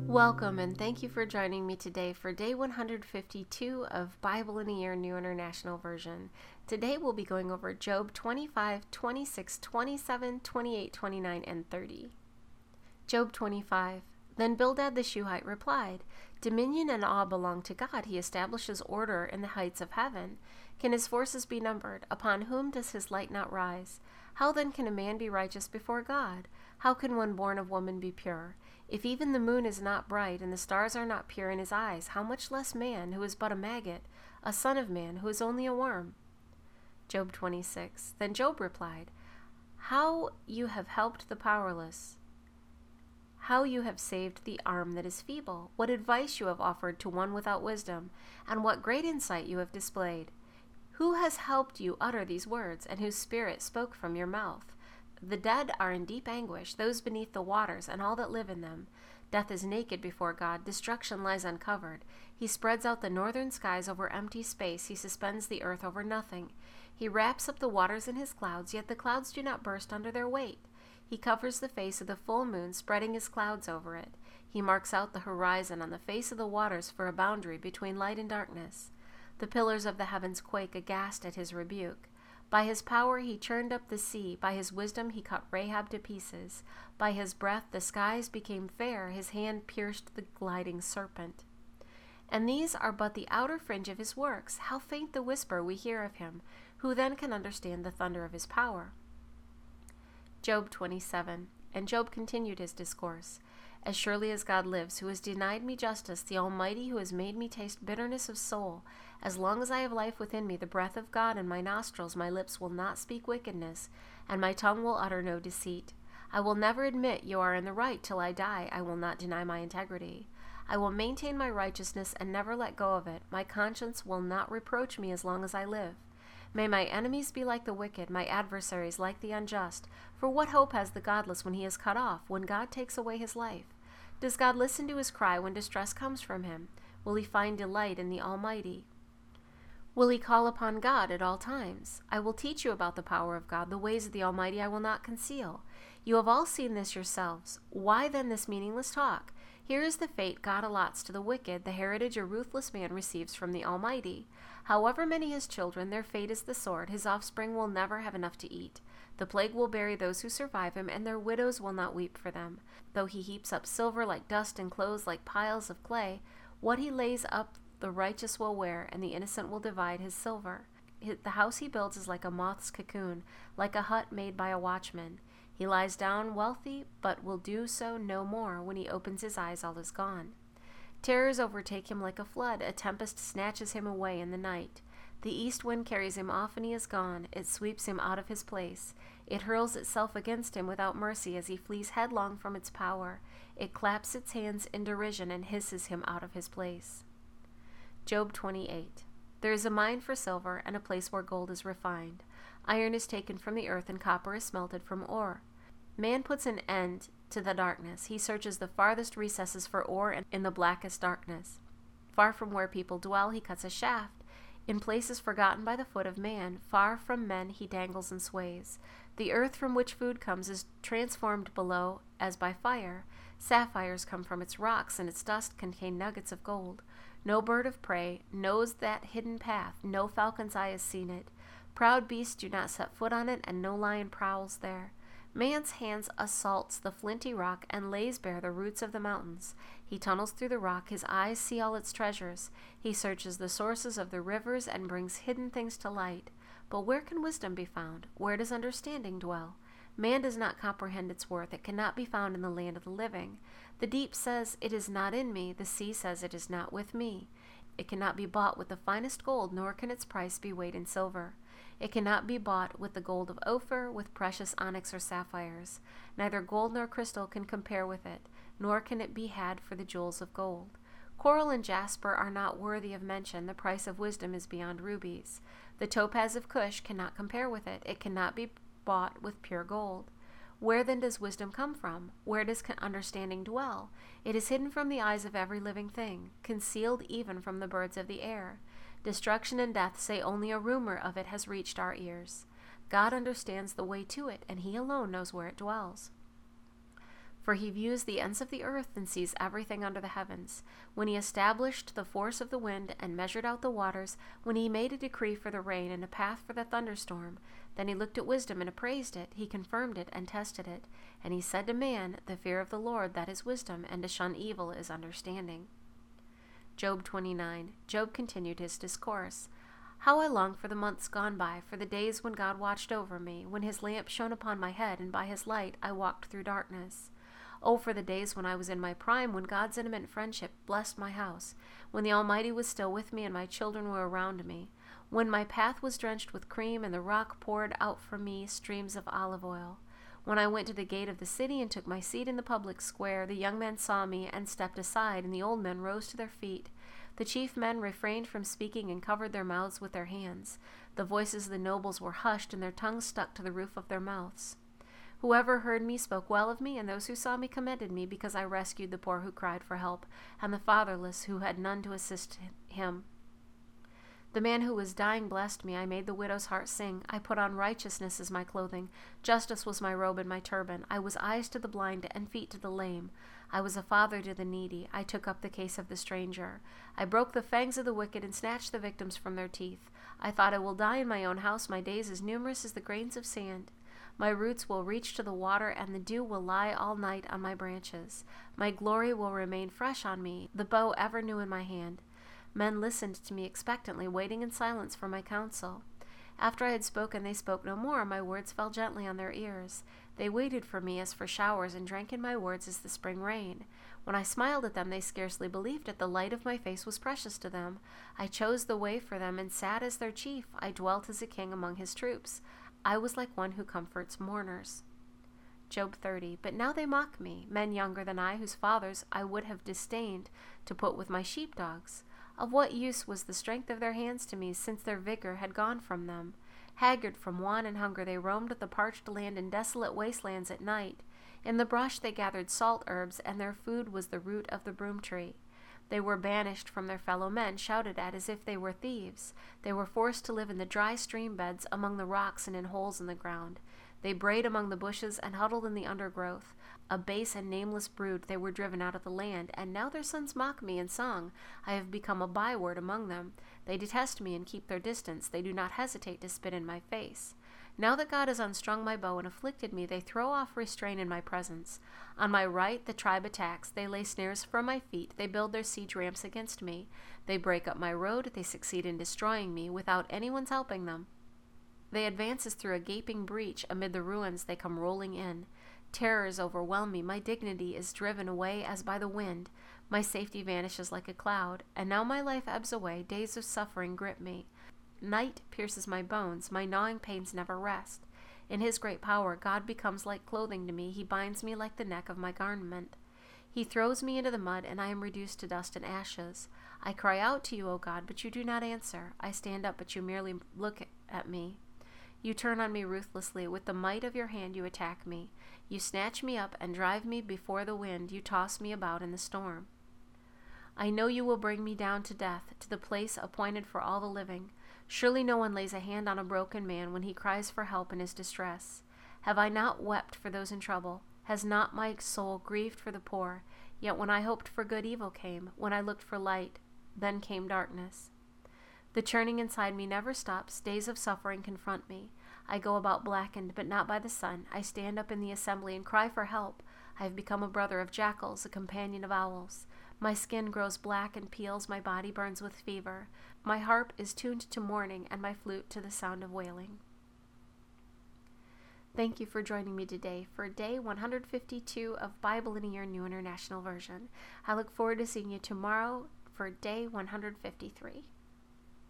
Welcome and thank you for joining me today for day 152 of Bible in a Year New International Version. Today we'll be going over Job 25, 26, 27, 28, 29, and 30. Job 25. Then Bildad the Shuhite replied, Dominion and awe belong to God. He establishes order in the heights of heaven. Can his forces be numbered? Upon whom does his light not rise? How then can a man be righteous before God? How can one born of woman be pure? If even the moon is not bright, and the stars are not pure in his eyes, how much less man, who is but a maggot, a son of man, who is only a worm? Job 26. Then Job replied, How you have helped the powerless! How you have saved the arm that is feeble! What advice you have offered to one without wisdom, and what great insight you have displayed! Who has helped you utter these words, and whose spirit spoke from your mouth? The dead are in deep anguish, those beneath the waters, and all that live in them. Death is naked before God, destruction lies uncovered. He spreads out the northern skies over empty space, he suspends the earth over nothing. He wraps up the waters in his clouds, yet the clouds do not burst under their weight. He covers the face of the full moon, spreading his clouds over it. He marks out the horizon on the face of the waters for a boundary between light and darkness. The pillars of the heavens quake aghast at his rebuke. By his power he churned up the sea, by his wisdom he cut Rahab to pieces. By his breath the skies became fair, his hand pierced the gliding serpent. And these are but the outer fringe of his works. How faint the whisper we hear of him! Who then can understand the thunder of his power? Job 27. And Job continued his discourse. As surely as God lives, who has denied me justice, the Almighty who has made me taste bitterness of soul, as long as I have life within me, the breath of God in my nostrils, my lips will not speak wickedness, and my tongue will utter no deceit. I will never admit you are in the right till I die. I will not deny my integrity. I will maintain my righteousness and never let go of it. My conscience will not reproach me as long as I live. May my enemies be like the wicked, my adversaries like the unjust. For what hope has the godless when he is cut off, when God takes away his life? Does God listen to his cry when distress comes from him? Will he find delight in the Almighty? Will he call upon God at all times? I will teach you about the power of God, the ways of the Almighty I will not conceal. You have all seen this yourselves. Why then this meaningless talk? Here is the fate God allots to the wicked, the heritage a ruthless man receives from the Almighty. However many his children, their fate is the sword. His offspring will never have enough to eat. The plague will bury those who survive him, and their widows will not weep for them. Though he heaps up silver like dust and clothes like piles of clay, what he lays up the righteous will wear, and the innocent will divide his silver. The house he builds is like a moth's cocoon, like a hut made by a watchman. He lies down wealthy, but will do so no more. When he opens his eyes, all is gone. Terrors overtake him like a flood. A tempest snatches him away in the night. The east wind carries him off, and he is gone. It sweeps him out of his place. It hurls itself against him without mercy as he flees headlong from its power. It claps its hands in derision and hisses him out of his place. Job 28. There is a mine for silver, and a place where gold is refined. Iron is taken from the earth, and copper is smelted from ore. Man puts an end to the darkness. He searches the farthest recesses for ore in the blackest darkness. Far from where people dwell, he cuts a shaft. In places forgotten by the foot of man, far from men he dangles and sways. The earth from which food comes is transformed below as by fire. Sapphires come from its rocks, and its dust contain nuggets of gold. No bird of prey knows that hidden path. No falcon's eye has seen it. Proud beasts do not set foot on it, and no lion prowls there. Man's hands assaults the flinty rock and lays bare the roots of the mountains. He tunnels through the rock, his eyes see all its treasures. He searches the sources of the rivers and brings hidden things to light. But where can wisdom be found? Where does understanding dwell? Man does not comprehend its worth. It cannot be found in the land of the living. The deep says, it is not in me. The sea says, it is not with me. It cannot be bought with the finest gold, nor can its price be weighed in silver. It cannot be bought with the gold of Ophir, with precious onyx or sapphires. Neither gold nor crystal can compare with it, nor can it be had for the jewels of gold. Coral and jasper are not worthy of mention. The price of wisdom is beyond rubies. The topaz of Cush cannot compare with it. It cannot be bought with pure gold. Where then does wisdom come from? Where does understanding dwell? It is hidden from the eyes of every living thing, concealed even from the birds of the air. Destruction and death say only a rumor of it has reached our ears. God understands the way to it, and he alone knows where it dwells. For he views the ends of the earth and sees everything under the heavens. When he established the force of the wind and measured out the waters, when he made a decree for the rain and a path for the thunderstorm, then he looked at wisdom and appraised it, he confirmed it and tested it. And he said to man, the fear of the Lord, that is wisdom, and to shun evil is understanding. Job 29. Job continued his discourse. How I long for the months gone by, for the days when God watched over me, when his lamp shone upon my head, and by his light I walked through darkness. Oh, for the days when I was in my prime, when God's intimate friendship blessed my house, when the Almighty was still with me and my children were around me, when my path was drenched with cream and the rock poured out for me streams of olive oil. When I went to the gate of the city and took my seat in the public square, the young men saw me and stepped aside, and the old men rose to their feet. The chief men refrained from speaking and covered their mouths with their hands. The voices of the nobles were hushed, and their tongues stuck to the roof of their mouths. Whoever heard me spoke well of me, and those who saw me commended me, because I rescued the poor who cried for help, and the fatherless who had none to assist him. The man who was dying blessed me. I made the widow's heart sing. I put on righteousness as my clothing. Justice was my robe and my turban. I was eyes to the blind and feet to the lame. I was a father to the needy. I took up the case of the stranger. I broke the fangs of the wicked and snatched the victims from their teeth. I thought, I will die in my own house, my days as numerous as the grains of sand. My roots will reach to the water, and the dew will lie all night on my branches. My glory will remain fresh on me, the bow ever new in my hand. Men listened to me expectantly, waiting in silence for my counsel. After I had spoken, they spoke no more. My words fell gently on their ears. They waited for me as for showers, and drank in my words as the spring rain. When I smiled at them, they scarcely believed it. The light of my face was precious to them. I chose the way for them, and sat as their chief. I dwelt as a king among his troops. I was like one who comforts mourners. Job 30. But now they mock me, men younger than I, whose fathers I would have disdained to put with my sheepdogs. Of what use was the strength of their hands to me, since their vigor had gone from them? Haggard from want and hunger, they roamed the parched land in desolate wastelands at night. In the brush they gathered salt herbs, and their food was the root of the broom tree. They were banished from their fellow men, shouted at as if they were thieves. They were forced to live in the dry stream beds, among the rocks and in holes in the ground. They brayed among the bushes and huddled in the undergrowth. A base and nameless brood, they were driven out of the land, and now their sons mock me in song. I have become a byword among them. They detest me and keep their distance. They do not hesitate to spit in my face. Now that God has unstrung my bow and afflicted me, they throw off restraint in my presence. On my right the tribe attacks. They lay snares for my feet. They build their siege ramps against me. They break up my road. They succeed in destroying me without anyone's helping them. They advance as through a gaping breach. Amid the ruins they come rolling in. Terrors overwhelm me. My dignity is driven away as by the wind. My safety vanishes like a cloud. And now my life ebbs away. Days of suffering grip me. Night pierces my bones. My gnawing pains never rest. In his great power, God becomes like clothing to me. He binds me like the neck of my garment. He throws me into the mud, and I am reduced to dust and ashes. I cry out to you, O God, but you do not answer. I stand up, but you merely look at me. You turn on me ruthlessly. With the might of your hand you attack me. You snatch me up and drive me before the wind. You toss me about in the storm. I know you will bring me down to death, to the place appointed for all the living. Surely no one lays a hand on a broken man when he cries for help in his distress. Have I not wept for those in trouble? Has not my soul grieved for the poor? Yet when I hoped for good, evil came. When I looked for light, then came darkness. The churning inside me never stops. Days of suffering confront me. I go about blackened, but not by the sun. I stand up in the assembly and cry for help. I have become a brother of jackals, a companion of owls. My skin grows black and peels. My body burns with fever. My harp is tuned to mourning, and my flute to the sound of wailing. Thank you for joining me today for day 152 of Bible in a Year New International Version. I look forward to seeing you tomorrow for day 153.